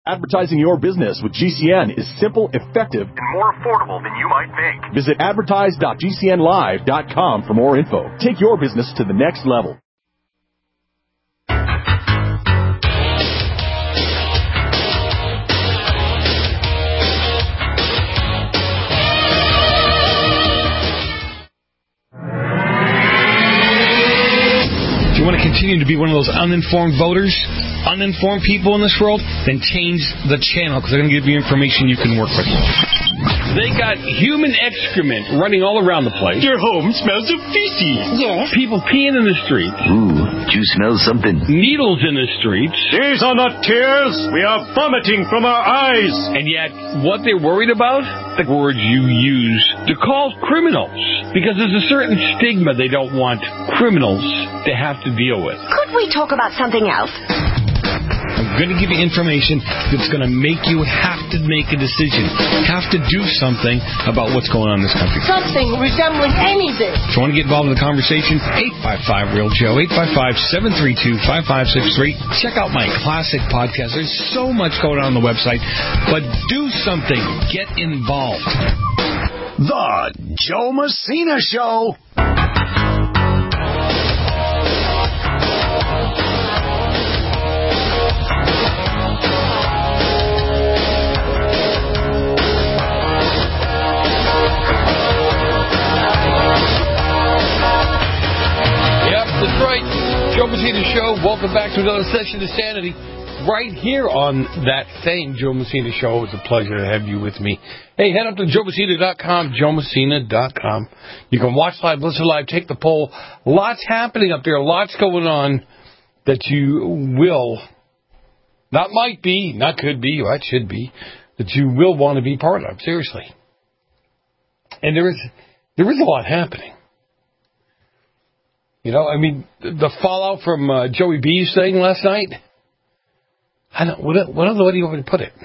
Advertising your business with GCN is simple, effective, and more affordable than you might think. Visit advertise.gcnlive.com for more info. Take your business to the next level. If you want to continue to be one of those uninformed voters, uninformed people in this world, then change the channel, because they're going to give you information you can work with. They got human excrement running all around the place. Your home smells of feces. Yes. People peeing in the streets. Ooh, do you smell something? Needles in the streets. These are not tears. We are vomiting from our eyes. And yet, what they're worried about? The words you use to call criminals. Because there's a certain stigma they don't want criminals to have to deal with. Could we talk about something else? I'm going to give you information that's going to make you have to make a decision, have to do something about what's going on in this country. Something resembling anything. If you want to get involved in the conversation, 855-REAL-JOE, 855-732-5563. Check out my classic podcast. There's so much going on the website, but do something. Get involved. The Joe Messina Show. That's right. Joe Messina Show. Welcome back to another session of Sanity right here on that same Joe Messina Show. It's a pleasure to have you with me. Hey, head up to joemessina.com, joemessina.com. You can watch live, listen live, take the poll. Lots happening up there. Lots going on that you will, not might be, not could be, or it should be, that you will want to be part of. Seriously. And there is a lot happening. You know, I mean, the fallout from Joey B's thing last night, what other way do you want me to put it?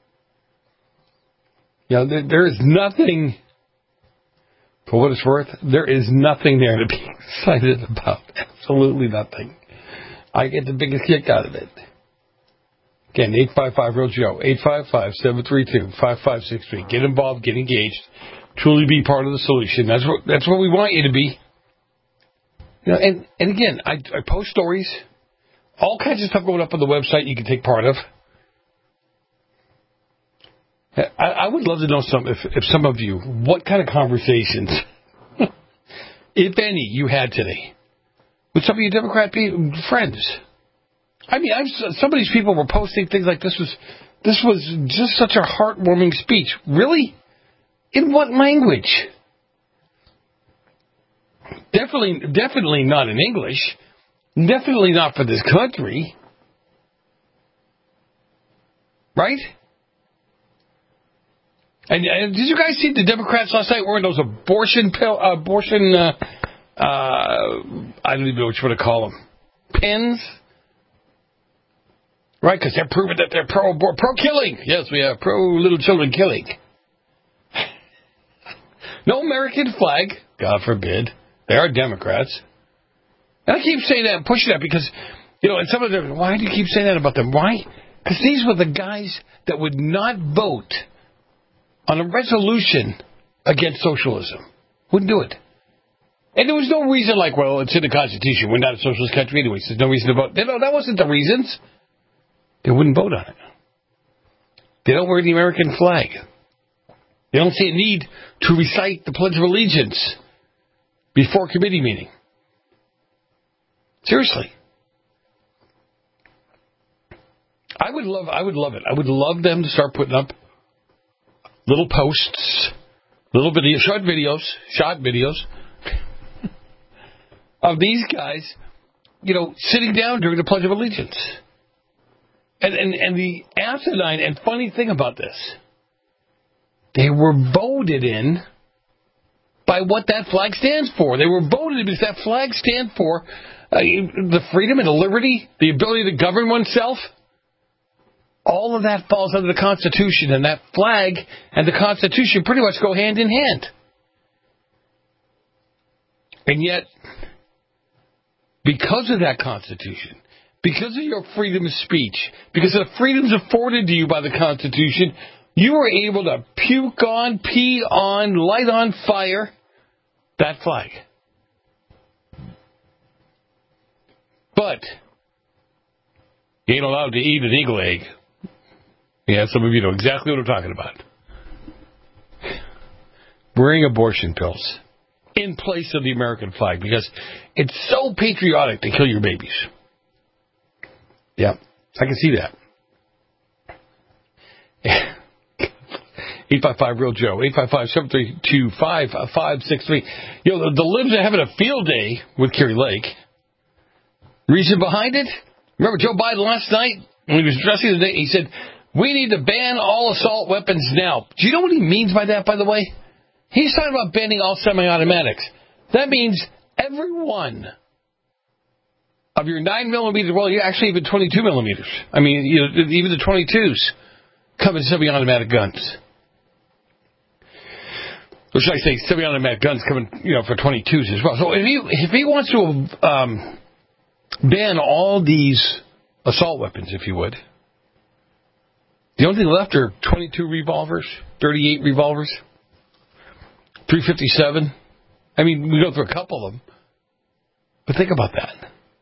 You know, there is nothing, for what it's worth, there is nothing there to be excited about. Absolutely nothing. I get the biggest kick out of it. Again, 855-REAL-JOE, 855-732-5563. Get involved, get engaged, truly be part of the solution. That's what we want you to be. You know, and again, I post stories, all kinds of stuff going up on the website you can take part of. I would love to know if some of you, what kind of conversations, if any, you had today with some of your Democrat friends. I mean, some of these people were posting things like this was just such a heartwarming speech. Really? In what language? Definitely not in English. Definitely not for this country. Right? And did you guys see the Democrats last night wearing those abortion, I don't even know what you want to call them, pins? Right, because they're proving that they're pro-killing. Yes, we are pro-little children killing. No American flag, God forbid. They are Democrats. And I keep saying that and pushing that because, you know, and some of them, why do you keep saying that about them? Why? Because these were the guys that would not vote on a resolution against socialism. Wouldn't do it. And there was no reason like, well, it's in the Constitution. We're not a socialist country anyway, so there's no reason to vote. No, that wasn't the reasons. They wouldn't vote on it. They don't wear the American flag. They don't see a need to recite the Pledge of Allegiance before committee meeting. Seriously. I would love it. I would love them to start putting up little posts, little videos, short videos of these guys, you know, sitting down during the Pledge of Allegiance. And the asinine and funny thing about this, they were voted in by what that flag stands for. They were voted in because that flag stands for the freedom and the liberty, the ability to govern oneself. All of that falls under the Constitution, and that flag and the Constitution pretty much go hand in hand. And yet, because of that Constitution, because of your freedom of speech, because of the freedoms afforded to you by the Constitution, you were able to puke on, pee on, light on fire that flag. But you ain't allowed to eat an eagle egg. Yeah, some of you know exactly what I'm talking about. Bring abortion pills in place of the American flag because it's so patriotic to kill your babies. Yeah, I can see that. 855-REAL-JOE, 855-732-5563. You know, the libs are having a field day with Kerry Lake. Reason behind it? Remember Joe Biden last night when he was addressing the day, he said, we need to ban all assault weapons now. Do you know what he means by that, by the way? He's talking about banning all semi-automatics. That means every one of your 9mm, well, actually even 22 millimeters. I mean, you know, even the 22s come in semi-automatic guns. Or should I say semi-automatic guns coming, you know, for 22s as well. So if he wants to ban all these assault weapons, if you would, the only thing left are 22 revolvers, 38 revolvers, 357. I mean, we go through a couple of them. But think about that.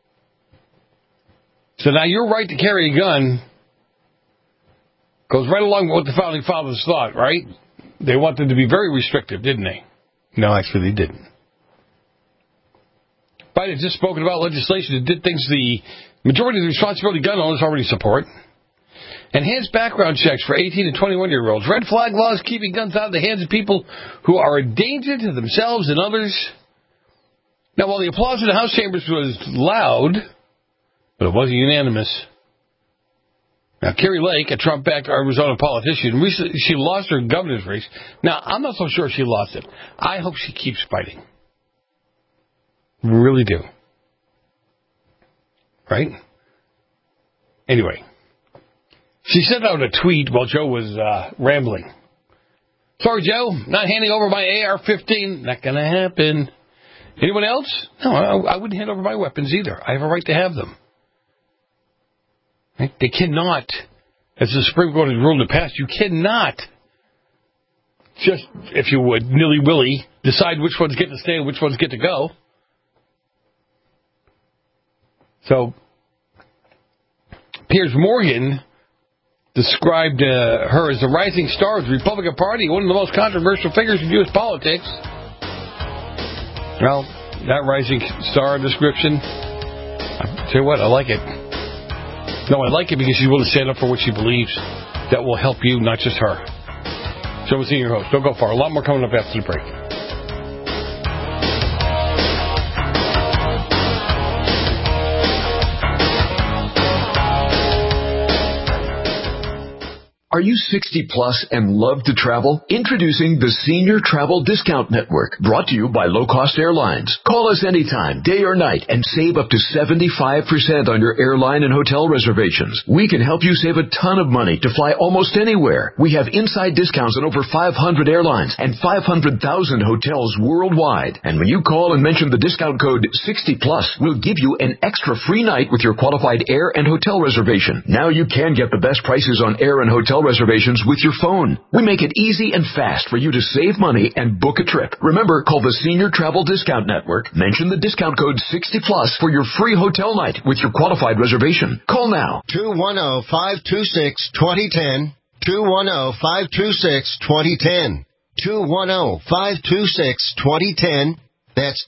So now your right to carry a gun goes right along with what the Founding Fathers thought, right? They wanted to be very restrictive, didn't they? No, actually they didn't. Biden has just spoken about legislation that did things the majority of the responsibility gun owners already support. Enhanced background checks for 18 and 21-year-olds. Red flag laws keeping guns out of the hands of people who are a danger to themselves and others. Now, while the applause in the House chambers was loud, but it wasn't unanimous. Now, Kerry Lake, a Trump-backed Arizona politician, recently she lost her governor's race. Now, I'm not so sure she lost it. I hope she keeps fighting. Really do. Right? Anyway. She sent out a tweet while Joe was rambling. Sorry, Joe, not handing over my AR-15. Not going to happen. Anyone else? No, I wouldn't hand over my weapons either. I have a right to have them. Right? They cannot, as the Supreme Court has ruled in the past, you cannot just, if you would, nilly-willy, decide which ones get to stay and which ones get to go. So, Piers Morgan described her as the rising star of the Republican Party, one of the most controversial figures in U.S. politics. Well, that rising star description, I'll tell you what, I like it. No, I like it because she's willing to stand up for what she believes. That will help you, not just her. Joe Messina, your host. Don't go far. A lot more coming up after the break. Are you 60 plus and love to travel? Introducing the Senior Travel Discount Network, brought to you by Low Cost Airlines. Call us anytime, day or night, and save up to 75% on your airline and hotel reservations. We can help you save a ton of money to fly almost anywhere. We have inside discounts on over 500 airlines and 500,000 hotels worldwide. And when you call and mention the discount code 60 plus, we'll give you an extra free night with your qualified air and hotel reservation. Now you can get the best prices on air and hotel reservations with your phone. We make it easy and fast for you to save money and book a trip. Remember, call the Senior Travel Discount Network. Mention the discount code 60 plus for your free hotel night with your qualified reservation. Call now. 210-526-2010. 210-526-2010. 210-526-2010. That's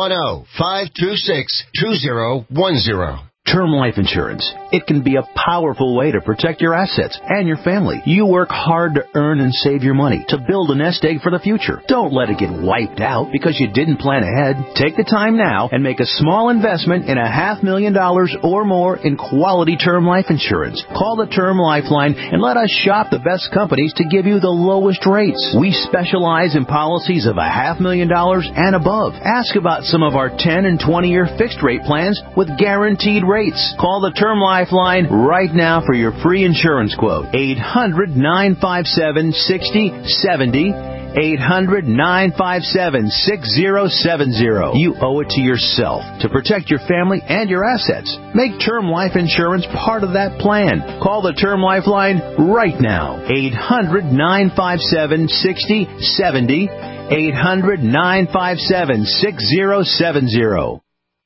210-526-2010. Term life insurance. It can be a powerful way to protect your assets and your family. You work hard to earn and save your money to build a nest egg for the future. Don't let it get wiped out because you didn't plan ahead. Take the time now and make a small investment in $500,000 or more in quality term life insurance. Call the Term Lifeline and let us shop the best companies to give you the lowest rates. We specialize in policies of $500,000 and above. Ask about some of our 10 and 20-year fixed rate plans with guaranteed rates. Call the Term Lifeline right now for your free insurance quote. 800-957-6070. 800-957-6070. You owe it to yourself to protect your family and your assets. Make term life insurance part of that plan. Call the Term Life line right now. 800-957-6070. 800-957-6070.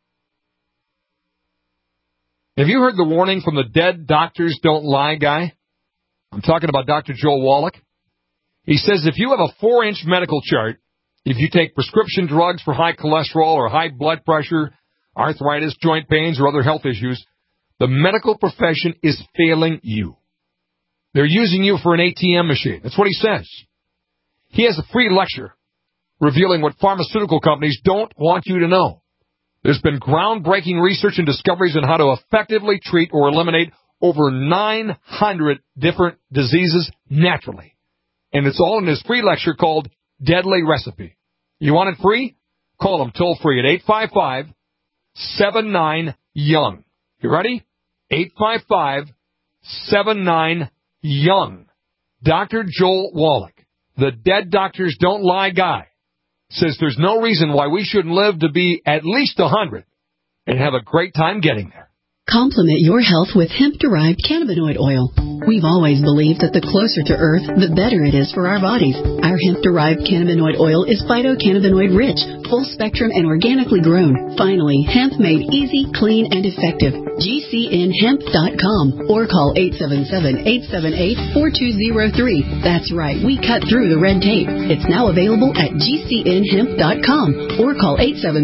Have you heard the warning from the Dead Doctors Don't Lie guy? I'm talking about Dr. Joel Wallach. He says if you have a 4-inch medical chart, if you take prescription drugs for high cholesterol or high blood pressure, arthritis, joint pains, or other health issues, the medical profession is failing you. They're using you for an ATM machine. That's what he says. He has a free lecture revealing what pharmaceutical companies don't want you to know. There's been groundbreaking research and discoveries on how to effectively treat or eliminate over 900 different diseases naturally. And it's all in his free lecture called Deadly Recipe. You want it free? Call him toll free at 855-79-YOUNG. You ready? 855-79-YOUNG. Dr. Joel Wallach, the Dead Doctors Don't Lie guy, says there's no reason why we shouldn't live to be at least 100 and have a great time getting there. Complement your health with hemp-derived cannabinoid oil. We've always believed that the closer to Earth, the better it is for our bodies. Our hemp-derived cannabinoid oil is phytocannabinoid-rich, full-spectrum, and organically grown. Finally, hemp made easy, clean, and effective. GCNhemp.com or call 877-878-4203. That's right, we cut through the red tape. It's now available at GCNhemp.com or call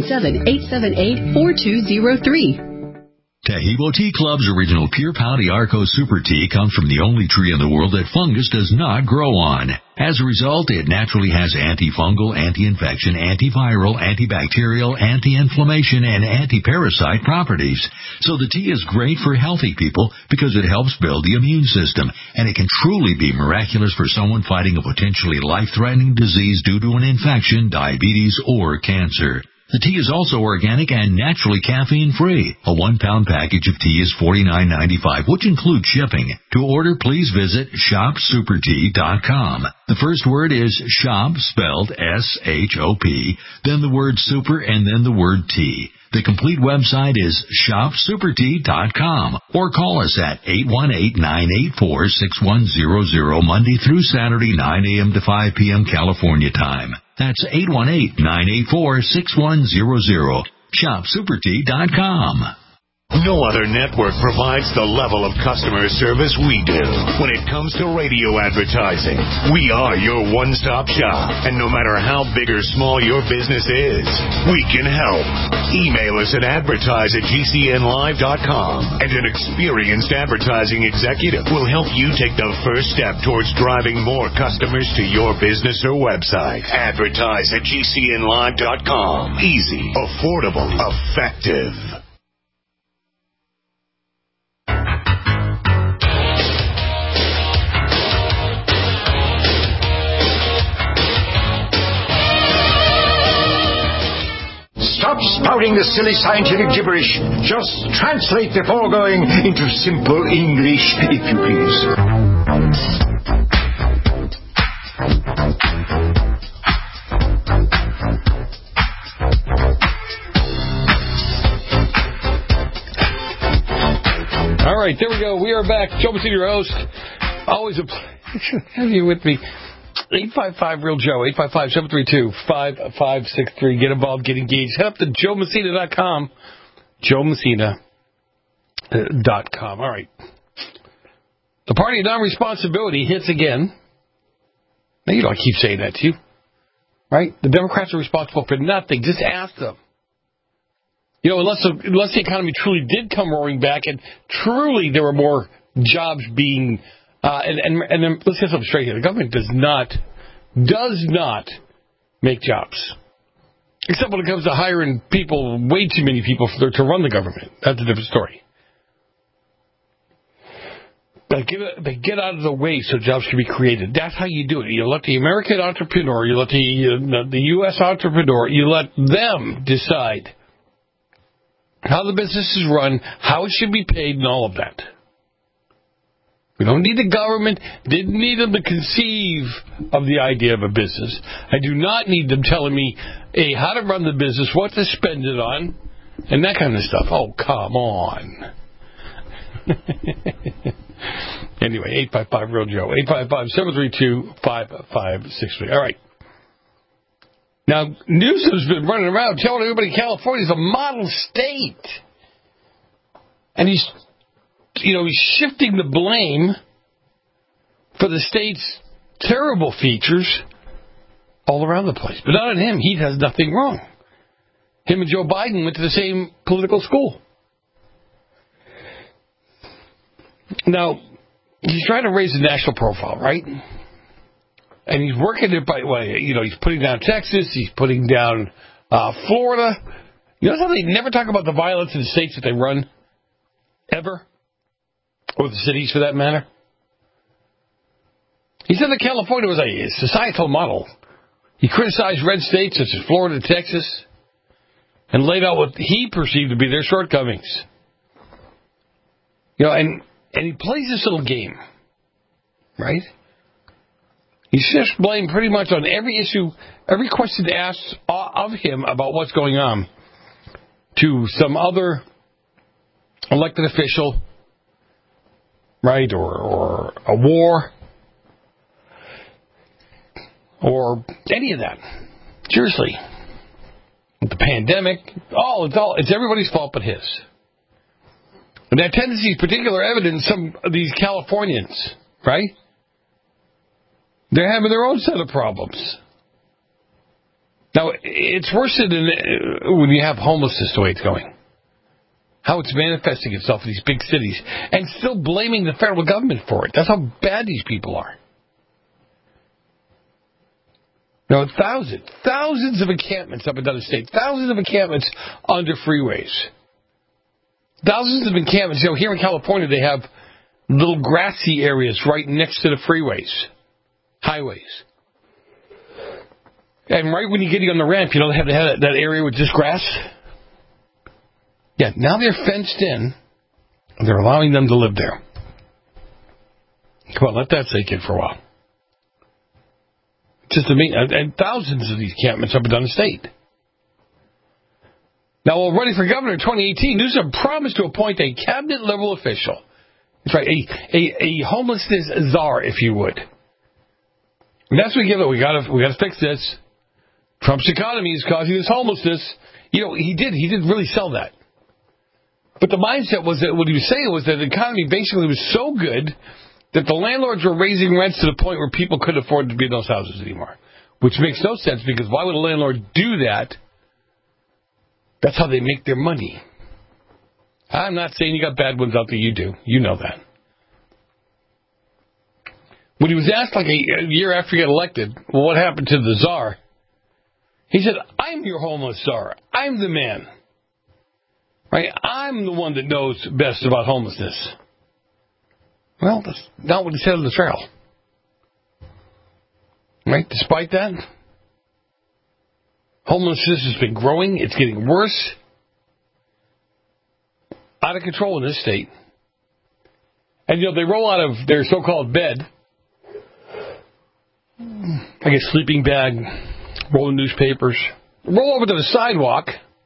877-878-4203. Taheebo Tea Club's original Pure Pouty Arco Super Tea comes from the only tree in the world that fungus does not grow on. As a result, it naturally has antifungal, anti-infection, antiviral, antibacterial, anti-inflammation, and anti-parasite properties. So the tea is great for healthy people because it helps build the immune system, and it can truly be miraculous for someone fighting a potentially life-threatening disease due to an infection, diabetes, or cancer. The tea is also organic and naturally caffeine-free. A 1-pound package of tea is $49.95, which includes shipping. To order, please visit shopsupertea.com. The first word is shop, spelled S-H-O-P, then the word super, and then the word tea. The complete website is shopsupertea.com or call us at 818-984-6100 Monday through Saturday, 9 a.m. to 5 p.m. California time. That's 818-984-6100. ShopSuperTea.com. No other network provides the level of customer service we do. When it comes to radio advertising, we are your one-stop shop. And no matter how big or small your business is, we can help. Email us at advertise@gcnlive.com, and an experienced advertising executive will help you take the first step towards driving more customers to your business or website. Advertise@gcnlive.com. Easy, affordable, effective. Stop spouting the silly scientific gibberish. Just translate the foregoing into simple English, if you please. All right, there we go. We are back. Joe Messina, your host. Always a pleasure to have you with me. 855-REAL-JOE, 855-732-5563. Get involved, get engaged. Head up to joemessina.com. joemessina.com. All right. The party of non-responsibility hits again. Now, you know I keep saying that to you. Right? The Democrats are responsible for nothing. Just ask them. You know, unless the economy truly did come roaring back and truly there were more jobs being... And then let's get something straight here. The government does not make jobs. Except when it comes to hiring people, way too many people to run the government. That's a different story. They get out of the way so jobs can be created. That's how you do it. You let the American entrepreneur, you let the U.S. entrepreneur, you let them decide how the business is run, how it should be paid, and all of that. We don't need the government. Didn't need them to conceive of the idea of a business. I do not need them telling me, hey, how to run the business, what to spend it on, and that kind of stuff. Oh, come on. Anyway, 855-REAL-JOE. 855-732-5563. All right. Now, Newsom's been running around telling everybody California's a model state. And he's shifting the blame for the state's terrible features all around the place. But not on him. He does nothing wrong. Him and Joe Biden went to the same political school. Now, he's trying to raise the national profile, right? And he's working it by, he's putting down Texas, he's putting down Florida. You know something? They never talk about the violence in the states that they run, ever, or the cities for that matter. He said that California was a societal model. He criticized red states such as Florida and Texas and laid out what he perceived to be their shortcomings. And he plays this little game, right? He shifts blame pretty much on every issue, every question asked of him about what's going on to some other elected official, right, or a war, or any of that. Seriously. The pandemic, it's everybody's fault but his. And that tendency is particularly evident in some of these Californians, right? They're having their own set of problems. Now, it's worse than when you have homelessness the way it's going. How it's manifesting itself in these big cities and still blaming the federal government for it. That's how bad these people are. Thousands of encampments up and down the state. Thousands of encampments under freeways. Thousands of encampments. Here in California, they have little grassy areas right next to the freeways, highways. And right when you're getting on the ramp, they have that area with just grass. Yeah, now they're fenced in, and they're allowing them to live there. Come on, let that sink in for a while. Just amazing. And thousands of these encampments up and down the state. Now, while running for governor in 2018, Newsom promised to appoint a cabinet-level official. That's right, a homelessness czar, if you would. And that's what we give it. We got to fix this. Trump's economy is causing this homelessness. He did really sell that. But the mindset was that what he was saying was that the economy basically was so good that the landlords were raising rents to the point where people couldn't afford to be in those houses anymore. Which makes no sense, because why would a landlord do that? That's how they make their money. I'm not saying you got bad ones out there. You do. You know that. When he was asked like a year after he got elected, well, what happened to the czar? He said, I'm your homeless czar. I'm the man. Right? I'm the one that knows best about homelessness. Well, that's not what he said on the trail. Right? Despite that, homelessness has been growing. It's getting worse. Out of control in this state. And, they roll out of their so-called bed, I guess sleeping bag, roll the newspapers, roll over to the sidewalk,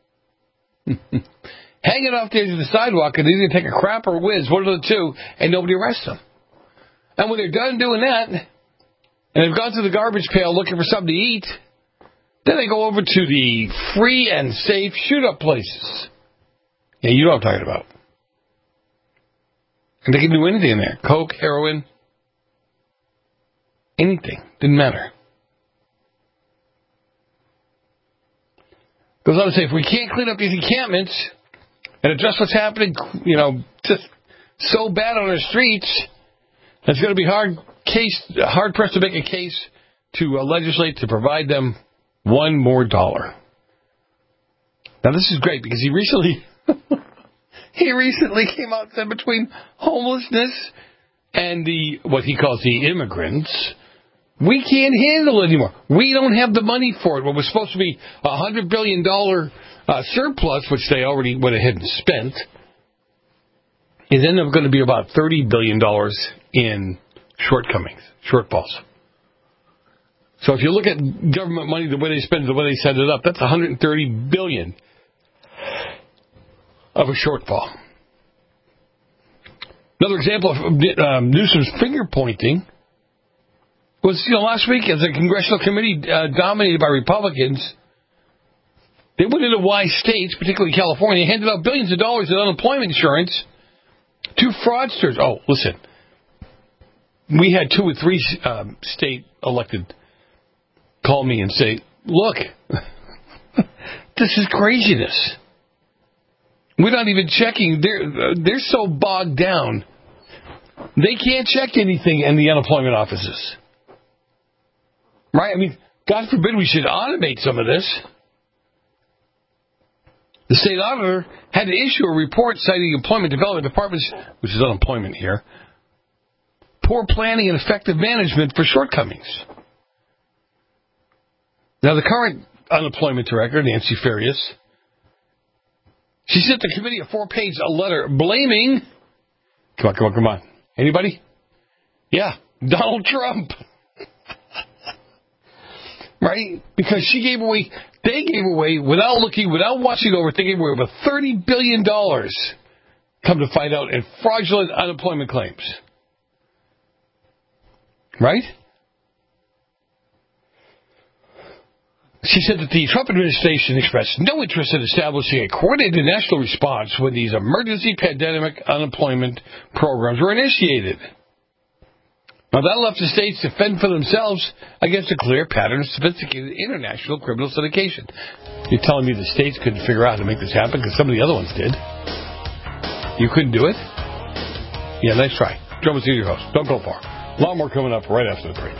hang it off there to the sidewalk, and either take a crap or whiz, one of the two, and nobody arrests them. And when they're done doing that, and they've gone to the garbage pail looking for something to eat, then they go over to the free and safe shoot-up places. Yeah, you know what I'm talking about. And they can do anything in there. Coke, heroin, anything. Didn't matter. Goes on to say, if we can't clean up these encampments and address what's happening, just so bad on our streets, it's going to be hard pressed to make a case to legislate to provide them $1 more. Now, this is great because he recently came out and said between homelessness and what he calls the immigrants, we can't handle it anymore. We don't have the money for it. What was supposed to be a $100 billion surplus, which they already went ahead and spent, is ended up going to be about $30 billion in shortfalls. So if you look at government money, the way they spend it, the way they set it up, that's $130 billion of a shortfall. Another example of Newsom's finger pointing was, last week as a congressional committee dominated by Republicans, they went into wise states, particularly California, handed out billions of dollars in unemployment insurance to fraudsters. Oh, listen, we had 2 or 3 state elected call me and say, look, this is craziness. We're not even checking. They're so bogged down, they can't check anything in the unemployment offices. Right? I mean, God forbid we should automate some of this. The state auditor had to issue a report citing employment development departments, which is unemployment here, poor planning and effective management for shortcomings. Now, the current unemployment director, Nancy Farias, she sent the committee a 4-page letter blaming... Come on. Anybody? Yeah, Donald Trump. Right? Because they gave away, without watching over, they gave away over $30 billion, come to find out, in fraudulent unemployment claims. Right? She said that the Trump administration expressed no interest in establishing a coordinated national response when these emergency pandemic unemployment programs were initiated. Now, that left the states to fend for themselves against a clear pattern of sophisticated international criminal syndication. You're telling me the states couldn't figure out how to make this happen because some of the other ones did? You couldn't do it? Yeah, nice try. Joe Mazzini, your host. Don't go far. A lot more coming up right after the break.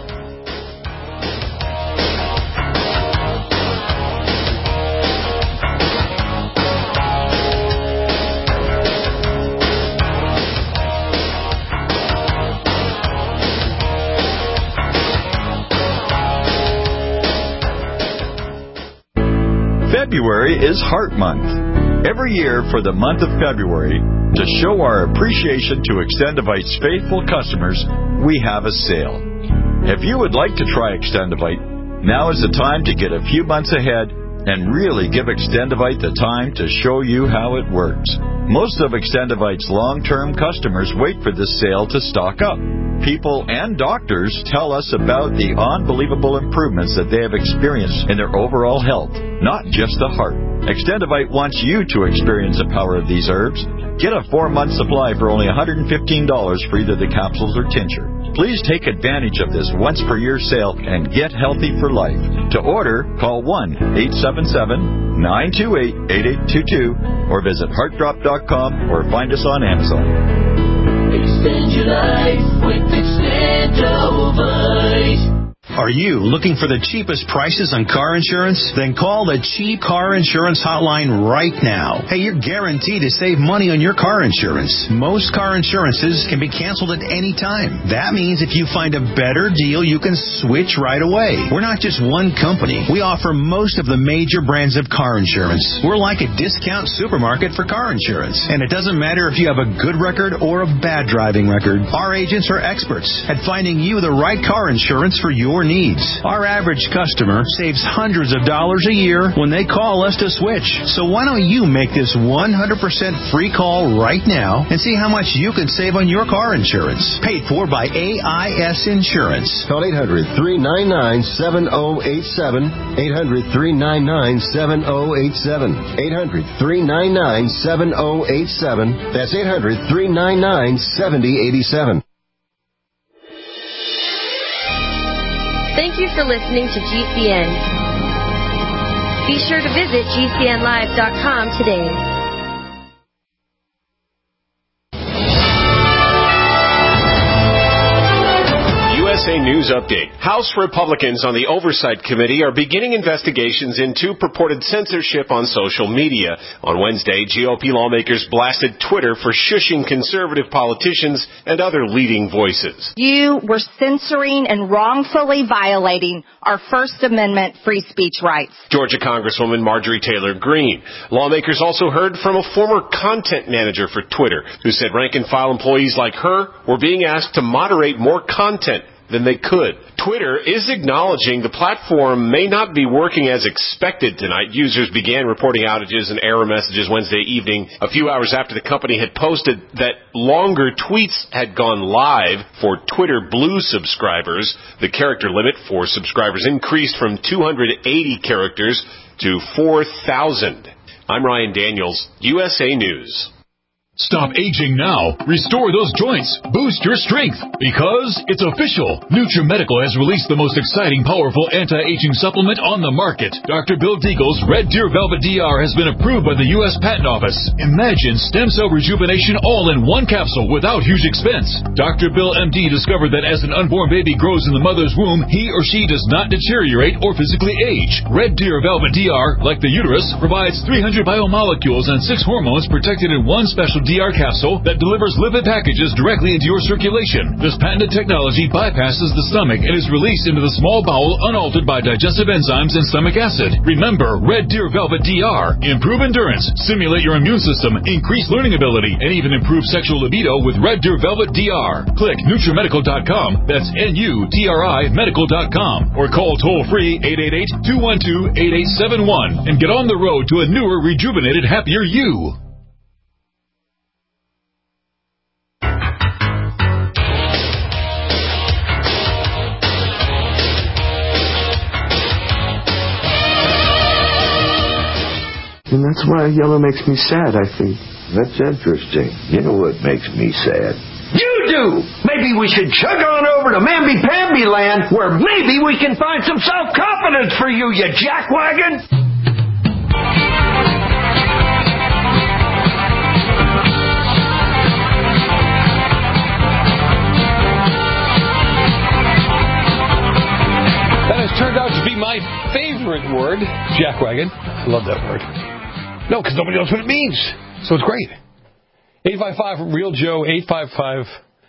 February is Heart Month. Every year for the month of February, to show our appreciation to Extendivite's faithful customers, we have a sale. If you would like to try Extendivite, now is the time to get a few months ahead and really give Extendivite the time to show you how it works. Most of Extendivite's long-term customers wait for this sale to stock up. People and doctors tell us about the unbelievable improvements that they have experienced in their overall health, not just the heart. Extendivite wants you to experience the power of these herbs. Get a 4-month supply for only $115 for either the capsules or tincture. Please take advantage of this once-per-year sale and get healthy for life. To order, call 1-877-928-8822 or visit heartdrop.com or find us on Amazon. Extend your life with Extendivite. Are you looking for the cheapest prices on car insurance? Then call the Cheap Car Insurance Hotline right now. Hey, you're guaranteed to save money on your car insurance. Most car insurances can be canceled at any time. That means if you find a better deal, you can switch right away. We're not just one company. We offer most of the major brands of car insurance. We're like a discount supermarket for car insurance. And it doesn't matter if you have a good record or a bad driving record. Our agents are experts at finding you the right car insurance for your needs. Our average customer saves hundreds of dollars a year when they call us to switch. So why don't you make this 100% free call right now and see how much you can save on your car insurance. Paid for by AIS Insurance. Call 800-399-7087. 800-399-7087. 800-399-7087. That's 800-399-7087. Thank you for listening to GCN. Be sure to visit GCNlive.com today. U.S. USA News Update. House Republicans on the Oversight Committee are beginning investigations into purported censorship on social media. On Wednesday, GOP lawmakers blasted Twitter for shushing conservative politicians and other leading voices. You were censoring and wrongfully violating our First Amendment free speech rights. Georgia Congresswoman Marjorie Taylor Greene. Lawmakers also heard from a former content manager for Twitter who said rank-and-file employees like her were being asked to moderate more content than they could. Twitter is acknowledging the platform may not be working as expected tonight. Users began reporting outages and error messages Wednesday evening, a few hours after the company had posted that longer tweets had gone live for Twitter Blue subscribers. The character limit for subscribers increased from 280 characters to 4,000. I'm Ryan Daniels, USA News. Stop aging now. Restore those joints. Boost your strength. Because it's official. NutriMedical has released the most exciting, powerful anti-aging supplement on the market. Dr. Bill Deagle's Red Deer Velvet DR has been approved by the U.S. Patent Office. Imagine stem cell rejuvenation all in one capsule without huge expense. Dr. Bill MD discovered that as an unborn baby grows in the mother's womb, he or she does not deteriorate or physically age. Red Deer Velvet DR, like the uterus, provides 300 biomolecules and 6 hormones protected in one special DR capsule that delivers lipid packages directly into your circulation. This patented technology bypasses the stomach and is released into the small bowel unaltered by digestive enzymes and stomach acid. Remember, Red Deer Velvet DR. Improve endurance, stimulate your immune system, increase learning ability, and even improve sexual libido with Red Deer Velvet DR. Click NutriMedical.com, that's NUTRI Medical.com, or call toll-free 888-212-8871 and get on the road to a newer, rejuvenated, happier you. And that's why yellow makes me sad, I think. That's interesting. You know what makes me sad? You do! Maybe we should chug on over to Mamby-Pamby land, where maybe we can find some self-confidence for you, you jackwagon! That has turned out to be my favorite word, jackwagon. I love that word. No, because nobody knows what it means. So it's great. 855 Real Joe, 855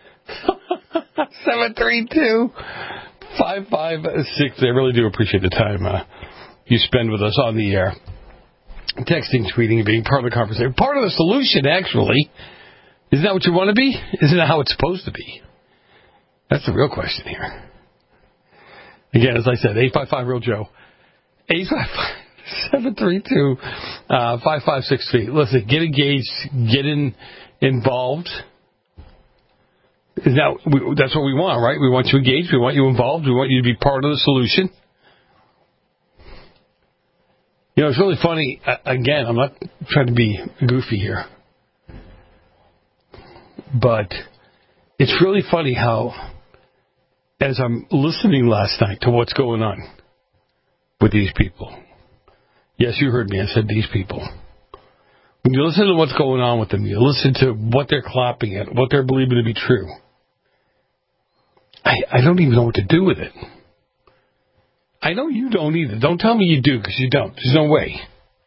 732 5560. I really do appreciate the time you spend with us on the air. Texting, tweeting, and being part of the conversation. Part of the solution, actually. Isn't that what you want to be? Isn't that how it's supposed to be? That's the real question here. Again, as I said, 855 Real Joe, 855 732 5563. Listen, get engaged, get involved. That's what we want, right? We want you engaged, we want you involved, we want you to be part of the solution. You know, it's really funny. Again, I'm not trying to be goofy here, but it's really funny how, as I'm listening last night to what's going on with these people. Yes, you heard me. I said these people. When you listen to what's going on with them, you listen to what they're clapping at, what they're believing to be true. I don't even know what to do with it. I know you don't either. Don't tell me you do, because you don't. There's no way.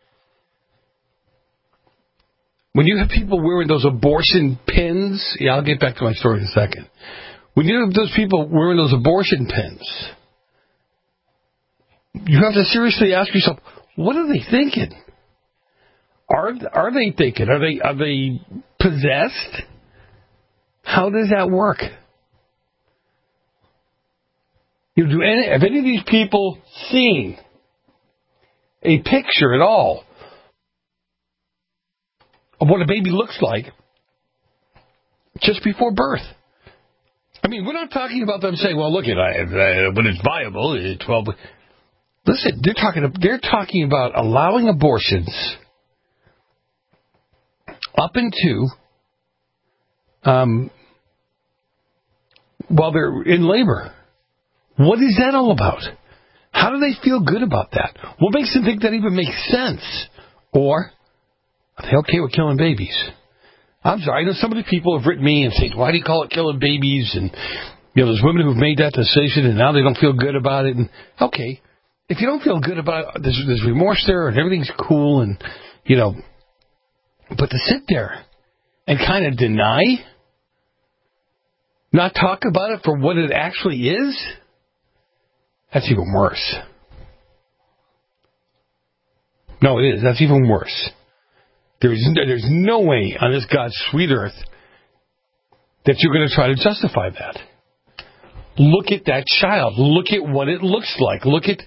When you have people wearing those abortion pins, I'll get back to my story in a second. When you have those people wearing those abortion pins, you have to seriously ask yourself, what are they thinking? Are they thinking? Are they possessed? How does that work? Have any of these people seen a picture at all of what a baby looks like just before birth? I mean, we're not talking about them saying, well, look, when it's viable, it's 12. Listen, they're talking about allowing abortions up into while they're in labor. What is that all about? How do they feel good about that? What makes them think that even makes sense? Or are they okay with killing babies? I'm sorry, I know some of the people have written me and said, why do you call it killing babies? And There's women who've made that decision and now they don't feel good about it. And okay, if you don't feel good about it, there's remorse there and everything's cool and, but to sit there and kind of deny, not talk about it for what it actually is, that's even worse. No, it is. That's even worse. There's no way on this God's sweet earth that you're going to try to justify that. Look at that child. Look at what it looks like. Look at.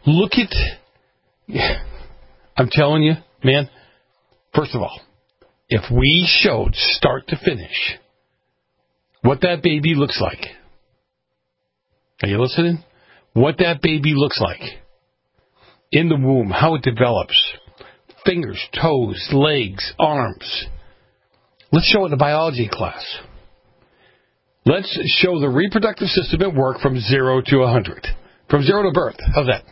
I'm telling you, man, first of all, if we showed start to finish what that baby looks like, are you listening? What that baby looks like in the womb, how it develops, fingers, toes, legs, arms. Let's show it in the biology class. Let's show the reproductive system at work from 0 to 100. From 0 to birth. How's that?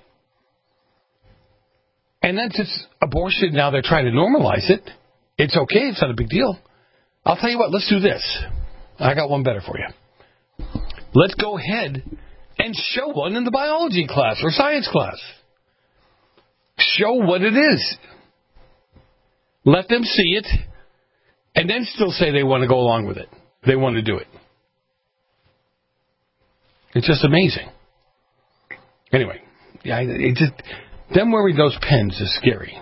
And then since abortion, now they're trying to normalize it. It's okay. It's not a big deal. I'll tell you what. Let's do this. I got one better for you. Let's go ahead and show one in the biology class or science class. Show what it is. Let them see it. And then still say they want to go along with it. They want to do it. It's just amazing. Anyway, them wearing those pens is scary.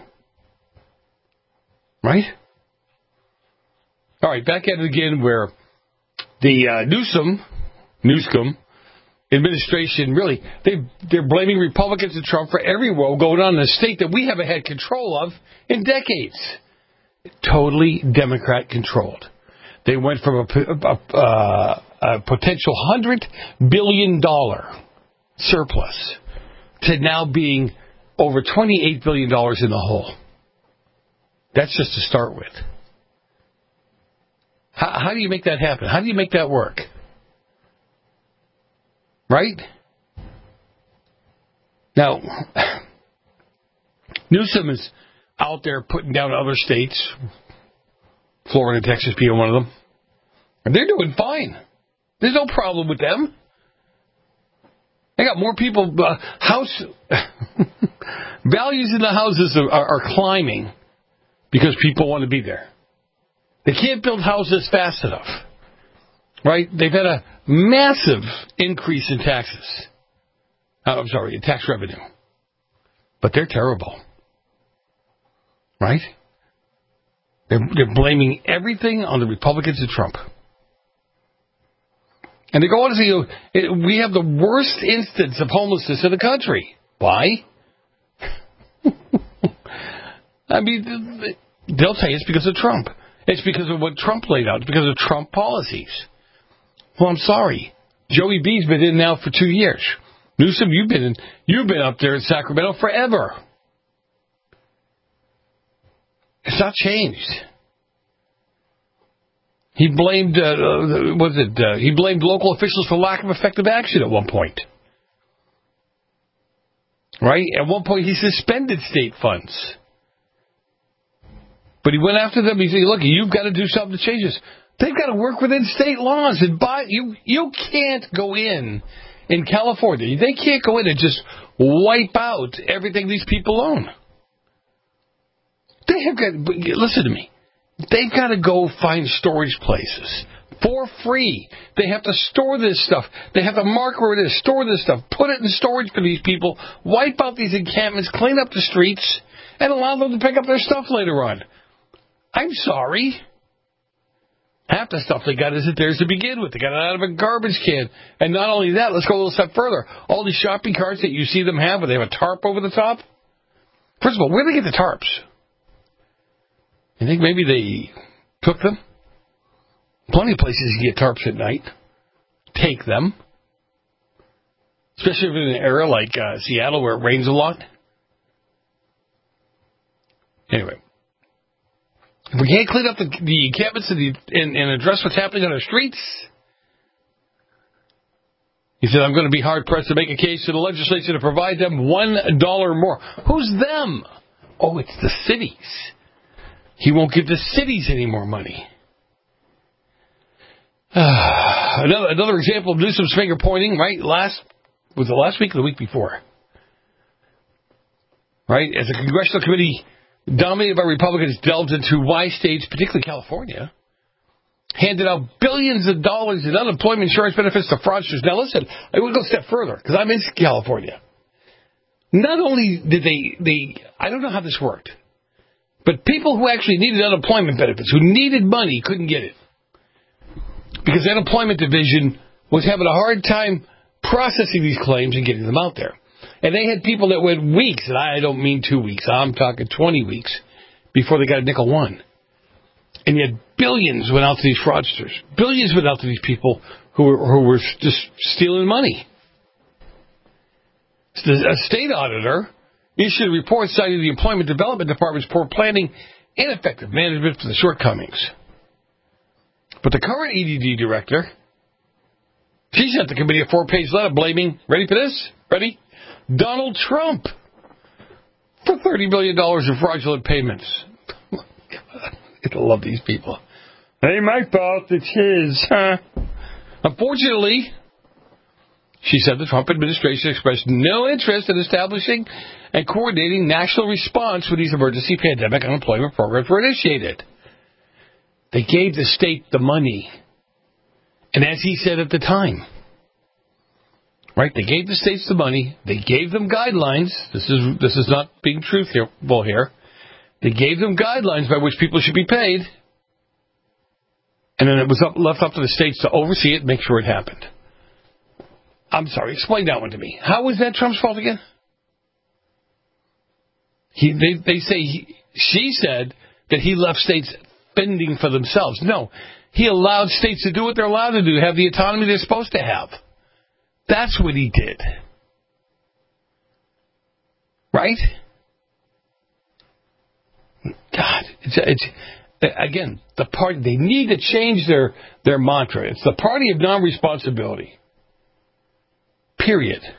Right? All right, back at it again where the Newsom administration, really, they're blaming Republicans and Trump for every woe going on in a state that we haven't had control of in decades. Totally Democrat-controlled. They went from a potential $100 billion surplus to now being over $28 billion in the hole. That's just to start with. How do you make that happen? How do you make that work? Right? Now, Newsom is out there putting down other states, Florida and Texas being one of them. And they're doing fine. There's no problem with them. They got more people. House values in the houses are climbing because people want to be there. They can't build houses fast enough. Right? They've had a massive increase in taxes. In tax revenue. But they're terrible. Right? They're blaming everything on the Republicans and Trump. And they go on to say, we have the worst instance of homelessness in the country. Why? I mean, they'll tell you it's because of Trump. It's because of what Trump laid out. It's because of Trump policies. Well, I'm sorry. Joey B's been in now for 2 years. Newsom, you've been up there in Sacramento forever. It's not changed. He blamed, he blamed local officials for lack of effective action at one point. Right? At one point, he suspended state funds. But he went after them. He said, look, you've got to do something to change this. They've got to work within state laws. And you can't go in California. They can't go in and just wipe out everything these people own. They have got, listen to me. They've got to go find storage places for free. They have to store this stuff. They have to mark where it is, store this stuff, put it in storage for these people, wipe out these encampments, clean up the streets, and allow them to pick up their stuff later on. I'm sorry. Half the stuff they got isn't theirs to begin with. They got it out of a garbage can. And not only that, let's go a little step further. All these shopping carts that you see them have, where they have a tarp over the top. First of all, where do they get the tarps? You think maybe they took them? Plenty of places you get tarps at night. Take them. Especially if in an area like Seattle where it rains a lot. Anyway. If we can't clean up the encampments and address what's happening on our streets, he said, I'm going to be hard-pressed to make a case to the legislature to provide them $1 more. Who's them? Oh, it's the cities. He won't give the cities any more money. Another example of Newsom's finger pointing, right? Was it last week or the week before? Right? As a congressional committee dominated by Republicans delved into why states, particularly California, handed out billions of dollars in unemployment insurance benefits to fraudsters. Now listen, I would go a step further, because I'm in California. Not only did they I don't know how this worked, but people who actually needed unemployment benefits, who needed money, couldn't get it. Because the unemployment division was having a hard time processing these claims and getting them out there. And they had people that went weeks, and I don't mean 2 weeks, I'm talking 20 weeks, before they got a nickel one. And yet billions went out to these fraudsters. Billions went out to these people who were just stealing money. A state auditor issued a report citing the Employment Development Department's poor planning and effective management for the shortcomings. But the current EDD director, she sent the committee a 4-page letter blaming, ready for this? Ready? Donald Trump for $30 billion in fraudulent payments. I love these people. Ain't my fault, it's his. Unfortunately, she said the Trump administration expressed no interest in establishing and coordinating national response when these emergency pandemic unemployment programs were initiated. They gave the state the money. And as he said at the time, right, they gave the states the money, they gave them guidelines. This is not being truthful here. They gave them guidelines by which people should be paid. And then it was left up to the states to oversee it and make sure it happened. I'm sorry, explain that one to me. How was that Trump's fault again? She said that he left states fending for themselves. No, he allowed states to do what they're allowed to do, have the autonomy they're supposed to have. That's what he did. Right? God, it's again, the party, they need to change their mantra. It's the party of non-responsibility. Period.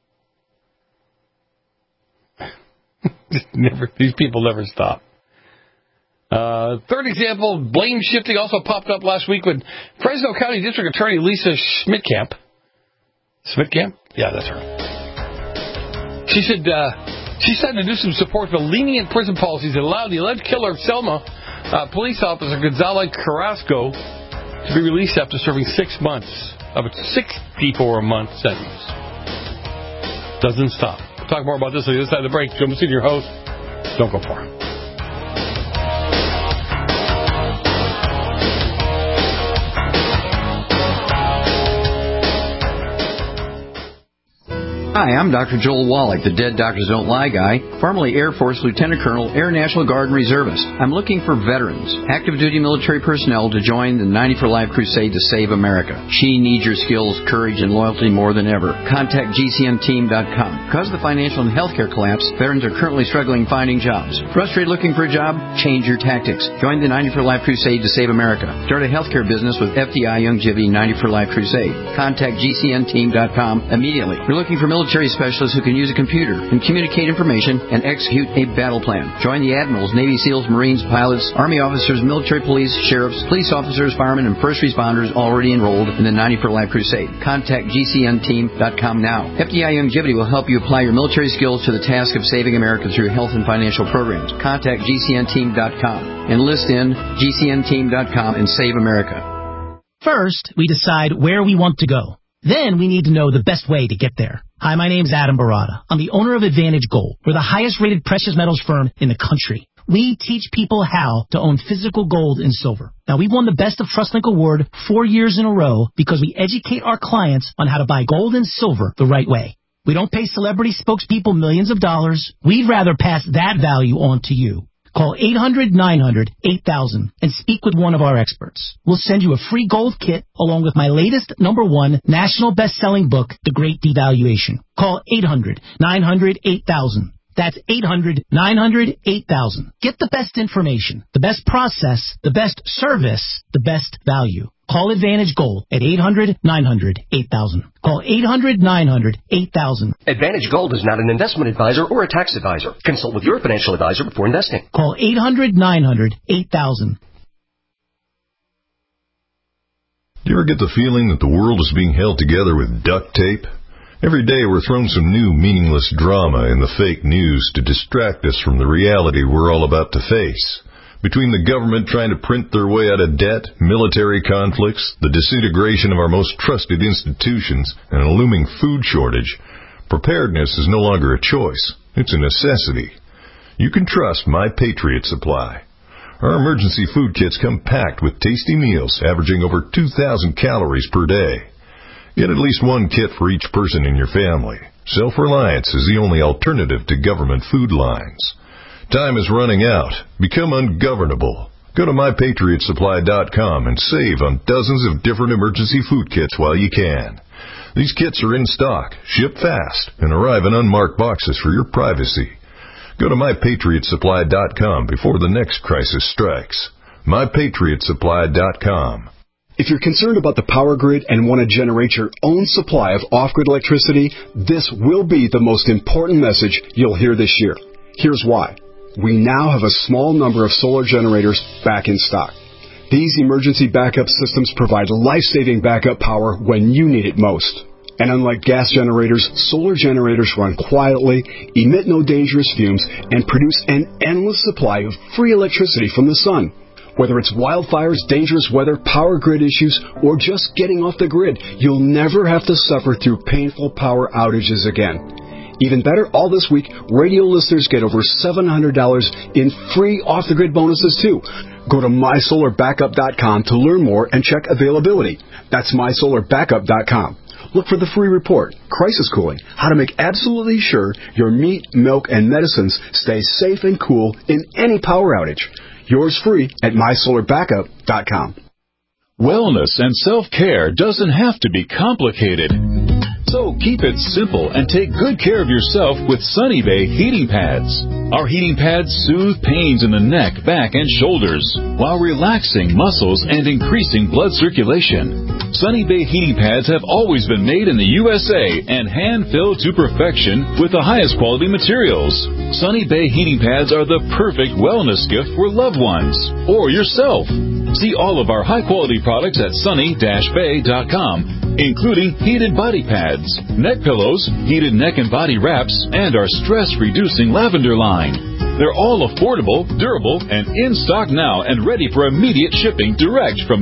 These people never stop. Third example, blame shifting also popped up last week when Fresno County District Attorney Lisa Schmidtkamp. Schmidtkamp? Yeah, that's her. She said she cited Newsom's support for lenient prison policies that allowed the alleged killer of Selma police officer Gonzalo Carrasco to be released after serving 6 months of a 64-month sentence. Doesn't stop. We'll talk more about this on the other side of the break. Joe Messina, your host. Don't go far. Hi, I'm Dr. Joel Wallach, the Dead Doctors Don't Lie guy, formerly Air Force Lieutenant Colonel, Air National Guard and Reservist. I'm looking for veterans, active duty military personnel to join the 90 for Life crusade to save America. She needs your skills, courage, and loyalty more than ever. Contact GCNteam.com. Because of the financial and healthcare collapse, veterans are currently struggling finding jobs. Frustrated looking for a job? Change your tactics. Join the 90 for Life crusade to save America. Start a healthcare business with FDI Youngevity 90 for Life crusade. Contact GCNteam.com immediately. You're looking for military specialists who can use a computer and communicate information and execute a battle plan. Join the Admirals, Navy SEALs, Marines, pilots, Army officers, military police, sheriffs, police officers, firemen, and first responders already enrolled in the 90 for Life crusade. Contact GCNteam.com now. FDI Youngevity will help you apply your military skills to the task of saving America through health and financial programs. Contact GCNteam.com. Enlist in GCNteam.com and save America. First, we decide where we want to go. Then we need to know the best way to get there. Hi, my name's Adam Barada. I'm the owner of Advantage Gold. We're the highest rated precious metals firm in the country. We teach people how to own physical gold and silver. Now, we've won the Best of TrustLink Award 4 years in a row because we educate our clients on how to buy gold and silver the right way. We don't pay celebrity spokespeople millions of dollars. We'd rather pass that value on to you. Call 800-900-8000 and speak with one of our experts. We'll send you a free gold kit along with my latest #1 national best-selling book, The Great Devaluation. Call 800-900-8000. That's 800-900-8000. Get the best information, the best process, the best service, the best value. Call Advantage Gold at 800-900-8000. Call 800-900-8000. Advantage Gold is not an investment advisor or a tax advisor. Consult with your financial advisor before investing. Call 800-900-8000. Do you ever get the feeling that the world is being held together with duct tape? Every day we're thrown some new meaningless drama in the fake news to distract us from the reality we're all about to face. Between the government trying to print their way out of debt, military conflicts, the disintegration of our most trusted institutions, and a looming food shortage, preparedness is no longer a choice. It's a necessity. You can trust My Patriot Supply. Our emergency food kits come packed with tasty meals averaging over 2,000 calories per day. Get at least one kit for each person in your family. Self-reliance is the only alternative to government food lines. Time is running out. Become ungovernable. Go to MyPatriotSupply.com and save on dozens of different emergency food kits while you can. These kits are in stock, ship fast, and arrive in unmarked boxes for your privacy. Go to MyPatriotSupply.com before the next crisis strikes. MyPatriotSupply.com. If you're concerned about the power grid and want to generate your own supply of off-grid electricity, this will be the most important message you'll hear this year. Here's why. We now have a small number of solar generators back in stock. These emergency backup systems provide life-saving backup power when you need it most. And unlike gas generators, solar generators run quietly, emit no dangerous fumes, and produce an endless supply of free electricity from the sun. Whether it's wildfires, dangerous weather, power grid issues, or just getting off the grid, you'll never have to suffer through painful power outages again. Even better, all this week, radio listeners get over $700 in free off-the-grid bonuses, too. Go to MySolarBackup.com to learn more and check availability. That's MySolarBackup.com. Look for the free report, Crisis Cooling, how to make absolutely sure your meat, milk, and medicines stay safe and cool in any power outage. Yours free at MySolarBackup.com. Wellness and self-care doesn't have to be complicated. So keep it simple and take good care of yourself with Sunny Bay heating pads. Our heating pads soothe pains in the neck, back, and shoulders while relaxing muscles and increasing blood circulation. Sunny Bay heating pads have always been made in the USA and hand-filled to perfection with the highest quality materials. Sunny Bay heating pads are the perfect wellness gift for loved ones or yourself. See all of our high-quality products at sunny-bay.com, including heated body pads, neck pillows, heated neck and body wraps, and our stress-reducing lavender line. They're all affordable, durable, and in stock now and ready for immediate shipping direct from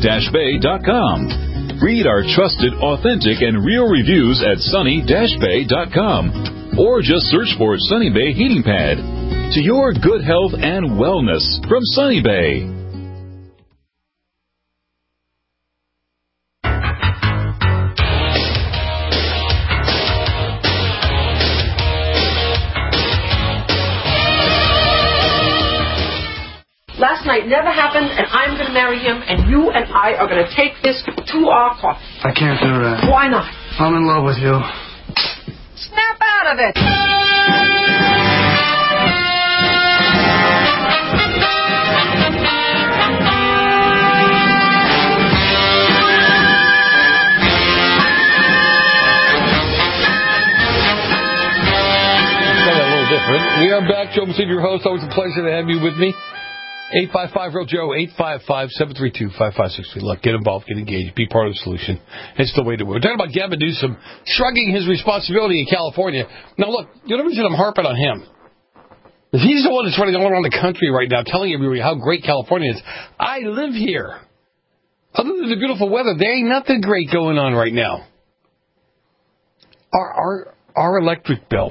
sunny-bay.com. Read our trusted, authentic, and real reviews at sunny-bay.com, or just search for Sunny Bay Heating Pad. To your good health and wellness from Sunny Bay. Last night never happened, and I'm going to marry him, and you and I are going to take this to our coffin. I can't do that. Why not? I'm in love with you. Snap out of it! We are back. Joe Messina, your host. Always a pleasure to have you with me. 855-REAL-JOE, 855-732-5563. Look, get involved, get engaged, be part of the solution. It's the way to work. We're talking about Gavin Newsom shrugging his responsibility in California. Now, look, the only reason I'm harping on him is he's the one that's running all around the country right now telling everybody how great California is. I live here. Other than the beautiful weather, there ain't nothing great going on right now. Our electric bill.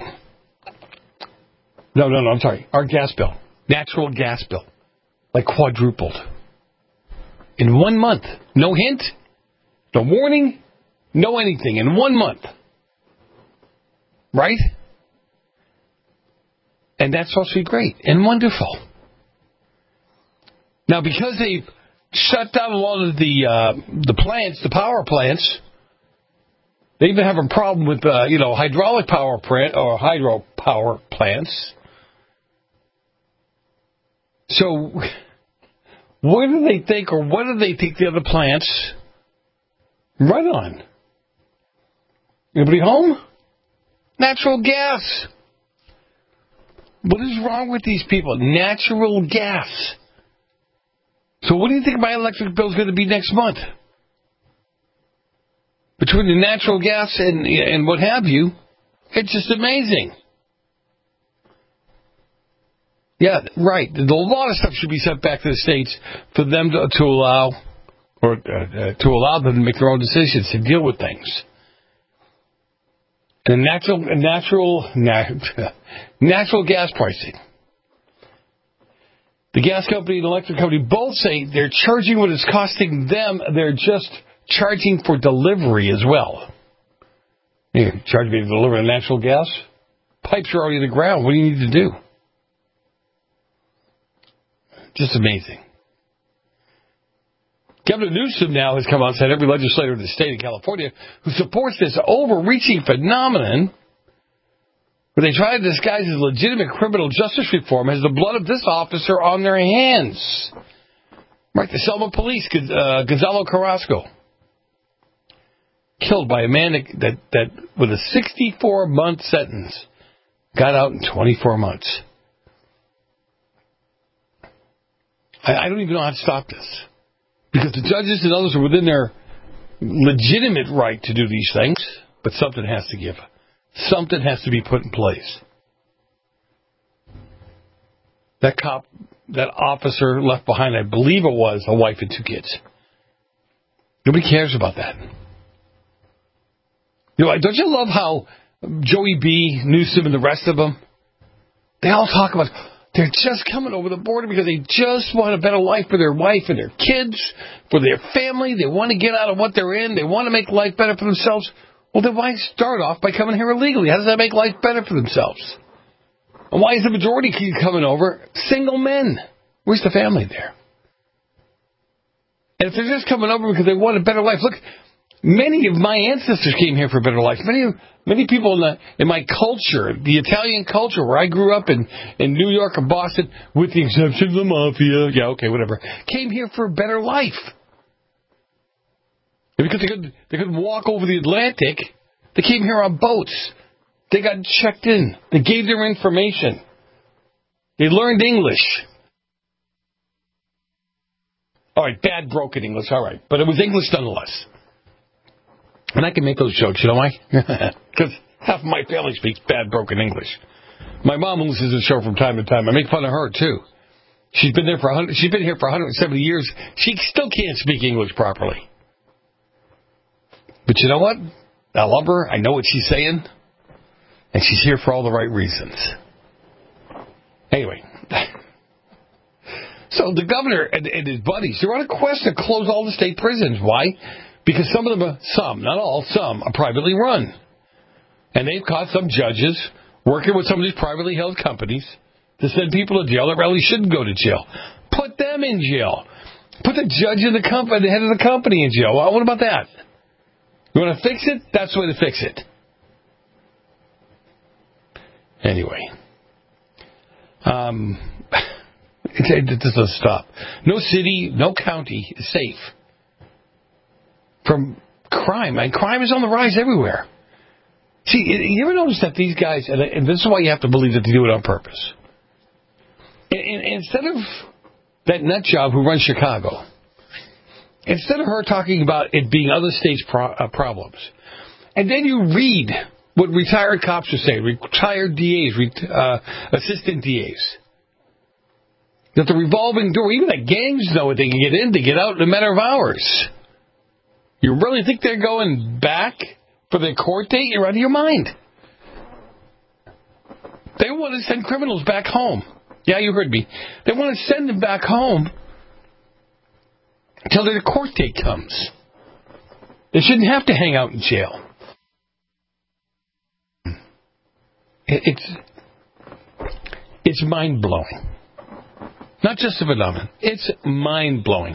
No, I'm sorry. Our gas bill. Natural gas bill. Like quadrupled. In 1 month. No hint. No warning. No anything. In 1 month. Right? And that's supposed to be great and wonderful. Now, because they've shut down a lot of the plants, the power plants, they even have a problem with, hydraulic power plant or hydropower plants. So, what do they think the other plants run on? Anybody home? Natural gas. What is wrong with these people? Natural gas. So what do you think my electric bill is going to be next month? between the natural gas and what have you, it's just amazing. Yeah, right. A lot of stuff should be sent back to the states for them to allow them to make their own decisions to deal with things. And natural gas pricing. The gas company and the electric company both say they're charging what it's costing them. They're just charging for delivery as well. You charge me to deliver the natural gas? Pipes are already in the ground. What do you need to do? Just amazing. Governor Newsom now has come out and said every legislator in the state of California who supports this overreaching phenomenon where they try to disguise as legitimate criminal justice reform has the blood of this officer on their hands. Right, the Selma police, Gonzalo Carrasco, killed by a man that with a 64-month sentence, got out in 24 months. I don't even know how to stop this. Because the judges and others are within their legitimate right to do these things, but something has to give. Something has to be put in place. That officer left behind, I believe it was, a wife and 2 kids. Nobody cares about that. You know, don't you love how Joey B., Newsom, and the rest of them, they all talk about they're just coming over the border because they just want a better life for their wife and their kids, for their family. They want to get out of what they're in. They want to make life better for themselves. Well, then why start off by coming here illegally? How does that make life better for themselves? And why is the majority keep coming over single men? Where's the family there? And if they're just coming over because they want a better life, look, many of my ancestors came here for a better life. Many people in my culture, the Italian culture, where I grew up in New York or Boston, with the exception of the mafia, yeah, okay, whatever, came here for a better life. And because they couldn't walk over the Atlantic, they came here on boats. They got checked in. They gave their information. They learned English. All right, bad broken English, all right, but it was English nonetheless. And I can make those jokes, you know why? Because half of my family speaks bad broken English. My mom listens to the show from time to time. I make fun of her too. She's been here for 170 years. She still can't speak English properly. But you know what? I love her. I know what she's saying, and she's here for all the right reasons. Anyway, so the governor and his buddies, they're on a quest to close all the state prisons. Why? Because some of them, not all, some are privately run. And they've caught some judges working with some of these privately held companies to send people to jail that really shouldn't go to jail. Put them in jail. Put the judge in the company, the head of the company in jail. What about that? You want to fix it? That's the way to fix it. Anyway. It doesn't stop. No city, no county is safe from crime. And crime is on the rise everywhere. See, you ever notice that these guys, and this is why you have to believe that they do it on purpose. Instead of that nut job who runs Chicago, instead of her talking about it being other states' problems, and then you read what retired cops are saying, retired DAs, assistant DAs, that the revolving door, even the gangs know what they can get in, they get out in a matter of hours. You really think they're going back for their court date? You're out of your mind. They want to send criminals back home. Yeah, you heard me. They want to send them back home until their court date comes. They shouldn't have to hang out in jail. It's mind-blowing. Not just a phenomenon. It's mind-blowing.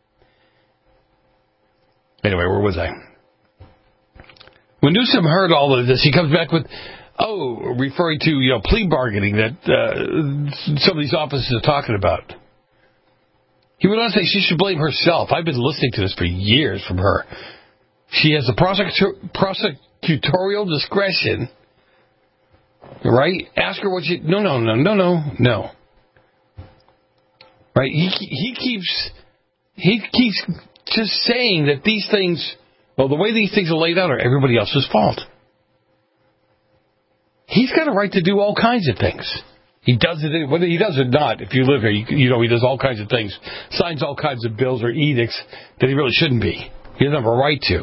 Anyway, where was I? When Newsom heard all of this, he comes back with, referring to plea bargaining that some of these officers are talking about. He went on to say she should blame herself. I've been listening to this for years from her. She has the prosecutorial discretion, right? Ask her what she... No. Right? He keeps just saying that these things Well, the way these things are laid out are everybody else's fault. He's got a right to do all kinds of things. He does it, whether he does it or not. If you live here, you know he does all kinds of things, signs all kinds of bills or edicts that he really shouldn't be. He doesn't have a right to.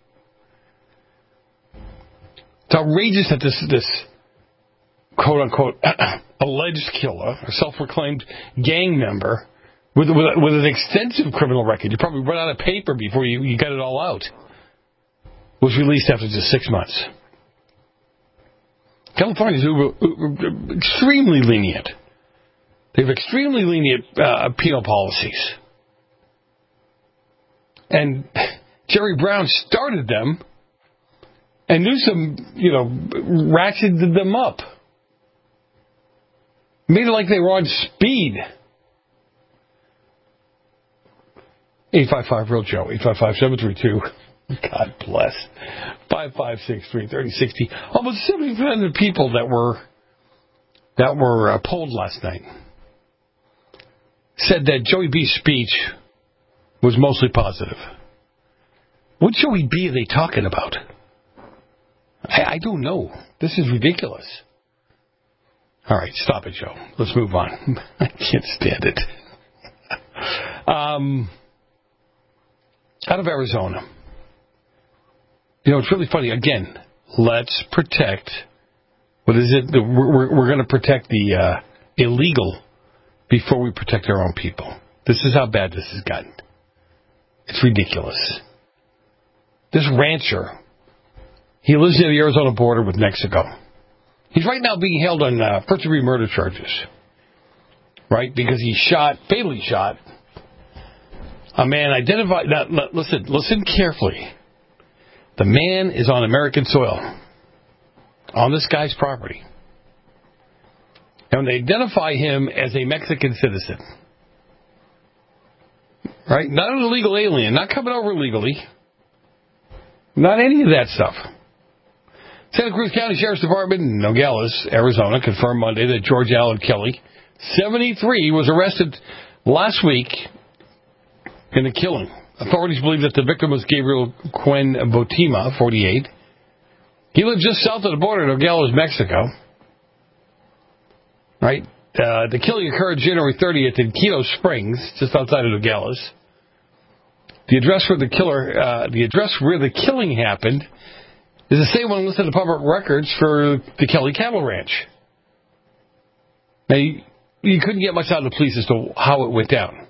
It's outrageous that this quote-unquote alleged killer, a self-proclaimed gang member with an extensive criminal record, you probably run out of paper before you got it all out, was released after just 6 months. California's extremely lenient. They have extremely lenient penal policies. And Jerry Brown started them, and Newsom, ratcheted them up. Made it like they were on speed. 855-REAL-JOE, 855-732. God bless. 5563-3060. Almost 70% of the people that were polled last night said that Joey B's speech was mostly positive. What Joey B are they talking about? I don't know. This is ridiculous. All right, stop it, Joe. Let's move on. I can't stand it. Out of Arizona. It's really funny. Again, let's protect. What is it? We're going to protect the illegal before we protect our own people. This is how bad this has gotten. It's ridiculous. This rancher, he lives near the Arizona border with Mexico. He's right now being held on first-degree murder charges, right? Because he fatally shot a man identified. Now, listen carefully. The man is on American soil, on this guy's property. And they identify him as a Mexican citizen. Right? Not an illegal alien, not coming over illegally. Not any of that stuff. Santa Cruz County Sheriff's Department in Nogales, Arizona, confirmed Monday that George Allen Kelly, 73, was arrested last week in the killing. Authorities believe that the victim was Gabriel Quen Botima, 48. He lived just south of the border of Nogales, Mexico. Right? The killing occurred January 30th in Quito Springs, just outside of Nogales. The address where the killing happened is the same one listed in the public records for the Kelly Cattle Ranch. Now, you couldn't get much out of the police as to how it went down.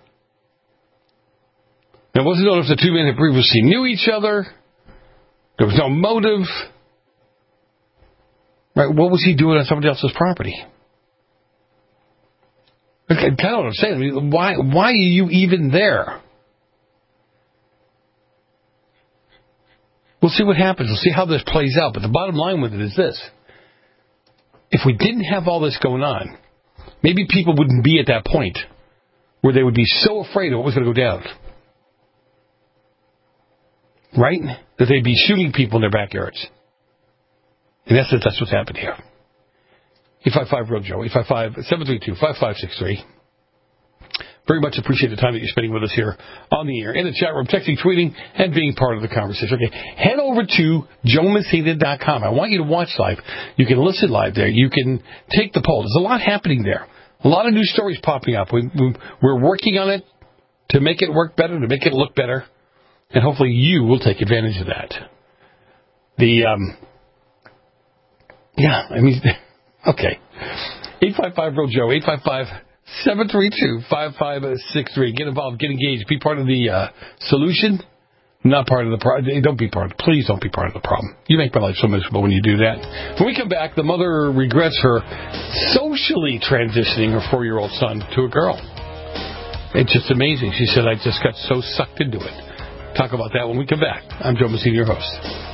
Now, it wasn't known if the two men had previously knew each other. There was no motive. Right? What was he doing on somebody else's property? I kind of what I'm saying. I mean, why are you even there? We'll see what happens. We'll see how this plays out. But the bottom line with it is this. If we didn't have all this going on, maybe people wouldn't be at that point where they would be so afraid of what was going to go down. Right? That they'd be shooting people in their backyards. In essence, that's what's happened here. 855-REAL-JOE, 855-732-5563. Very much appreciate the time that you're spending with us here on the air, in the chat room, texting, tweeting, and being part of the conversation. Okay, head over to JoeMessina.com. I want you to watch live. You can listen live there. You can take the poll. There's a lot happening there. A lot of new stories popping up. We're working on it to make it work better, to make it look better, and hopefully you will take advantage of that. Okay. 855-REAL-JOE, 855-732-5563. Get involved, get engaged, be part of the solution, not part of the problem. Please don't be part of the problem. You make my life so miserable when you do that. When we come back, the mother regrets her socially transitioning her 4-year-old son to a girl. It's just amazing. She said, I just got so sucked into it. Talk about that when we come back. I'm Joe Messina, your host.